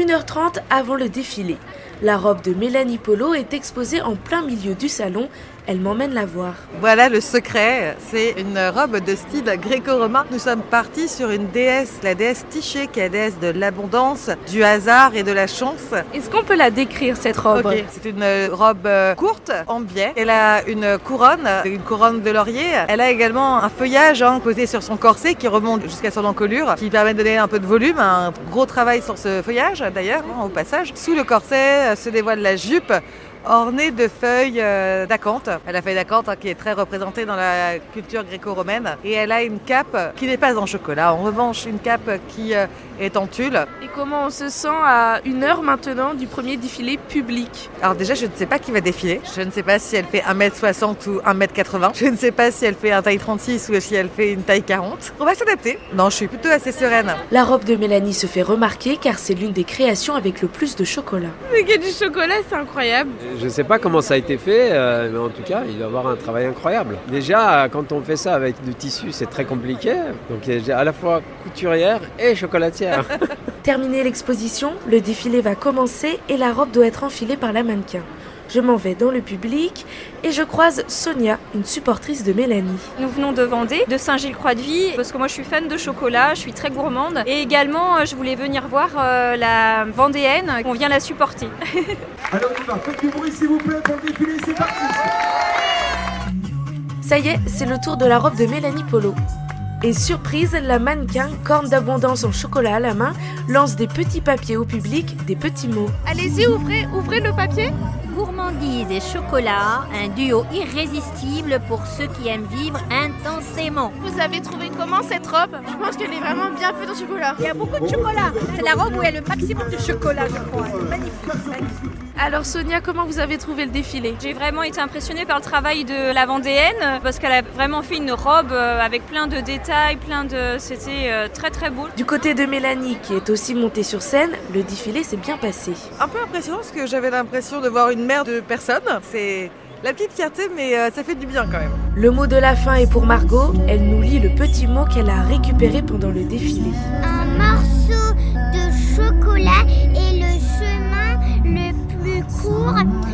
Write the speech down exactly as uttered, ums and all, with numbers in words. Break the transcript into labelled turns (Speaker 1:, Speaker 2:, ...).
Speaker 1: une heure trente avant le défilé. La robe de Mélanie Polo est exposée en plein milieu du salon. Elle m'emmène la voir.
Speaker 2: Voilà le secret, c'est une robe de style gréco-romain. Nous sommes partis sur une déesse, la déesse Tyché, qui est la déesse de l'abondance, du hasard et de la chance.
Speaker 1: Est-ce qu'on peut la décrire, cette robe ?
Speaker 2: Okay. C'est une robe courte, en biais. Elle a une couronne, une couronne de laurier. Elle a également un feuillage hein, posé sur son corset qui remonte jusqu'à son encolure, qui permet de donner un peu de volume, un gros travail sur ce feuillage d'ailleurs, hein, au passage. Sous le corset se dévoile la jupe, ornée de feuilles euh, d'acanthe. La feuille d'acanthe hein, qui est très représentée dans la culture gréco-romaine. Et elle a une cape qui n'est pas en chocolat. En revanche, une cape qui euh, est en tulle.
Speaker 1: Et comment on se sent à une heure maintenant du premier défilé public ?
Speaker 2: Alors déjà, je ne sais pas qui va défiler. Je ne sais pas si elle fait un mètre soixante ou un mètre quatre-vingts. Je ne sais pas si elle fait un taille trente-six ou si elle fait une taille quarante. On va s'adapter. Non, je suis plutôt assez sereine.
Speaker 1: La robe de Mélanie se fait remarquer car c'est l'une des créations avec le plus de chocolat.
Speaker 3: Il y a du chocolat, c'est incroyable.
Speaker 4: Je ne sais pas comment ça a été fait, euh, mais en tout cas, il doit y avoir un travail incroyable. Déjà, quand on fait ça avec du tissu, c'est très compliqué. Donc, il y a à la fois couturière et chocolatière.
Speaker 1: Terminée l'exposition, le défilé va commencer et la robe doit être enfilée par la mannequin. Je m'en vais dans le public et je croise Sonia, une supportrice de Mélanie.
Speaker 5: Nous venons de Vendée, de Saint-Gilles-Croix-de-Vie, parce que moi je suis fan de chocolat, je suis très gourmande. Et également, je voulais venir voir euh, la Vendéenne, on vient la supporter.
Speaker 6: Alors on va, faites du bruit s'il vous plaît pour le défilé, c'est parti.
Speaker 1: Ça y est, c'est le tour de la robe de Mélanie Polo. Et surprise, la mannequin, corne d'abondance en chocolat à la main, lance des petits papiers au public, des petits mots.
Speaker 3: Allez-y, ouvrez, ouvrez le papier.
Speaker 7: Gourmandise et chocolat, un duo irrésistible pour ceux qui aiment vivre intensément.
Speaker 3: Vous avez trouvé comment cette robe ? Je pense qu'elle est vraiment bien faite en chocolat.
Speaker 7: Il y a beaucoup de chocolat. C'est la robe où il y a le maximum de chocolat, je crois. Magnifique, magnifique.
Speaker 1: Alors Sonia, comment vous avez trouvé le défilé ?
Speaker 5: J'ai vraiment été impressionnée par le travail de la Vendéenne, parce qu'elle a vraiment fait une robe avec plein de détails, plein de... C'était très très beau.
Speaker 1: Du côté de Mélanie, qui est aussi montée sur scène, le défilé s'est bien passé.
Speaker 2: Un peu impressionnant parce que j'avais l'impression de voir une mer de personnes. C'est la petite fierté, mais euh, ça fait du bien quand même.
Speaker 1: Le mot de la fin est pour Margot. Elle nous lit le petit mot qu'elle a récupéré pendant le défilé.
Speaker 8: Un morceau de chocolat est le chemin le plus court